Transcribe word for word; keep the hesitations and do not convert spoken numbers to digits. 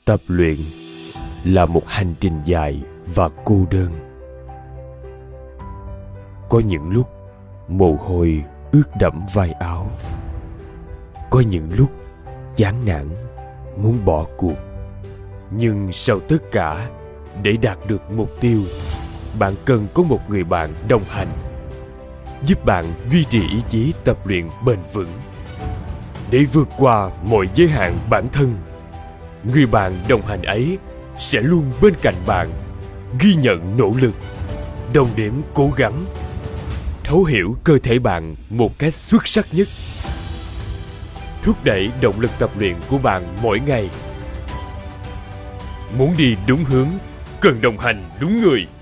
Tập luyện là một hành trình dài và cô đơn. Có những lúc mồ hôi ướt đẫm vai áo. Có những lúc chán nản, muốn bỏ cuộc. Nhưng sau tất cả, để đạt được mục tiêu, bạn cần có một người bạn đồng hành, giúp bạn duy trì ý chí tập luyện bền vững. Để vượt qua mọi giới hạn bản thân, người bạn đồng hành ấy sẽ luôn bên cạnh bạn, ghi nhận nỗ lực, đồng đếm cố gắng, thấu hiểu cơ thể bạn một cách xuất sắc nhất, thúc đẩy động lực tập luyện của bạn mỗi ngày. Muốn đi đúng hướng, cần đồng hành đúng người.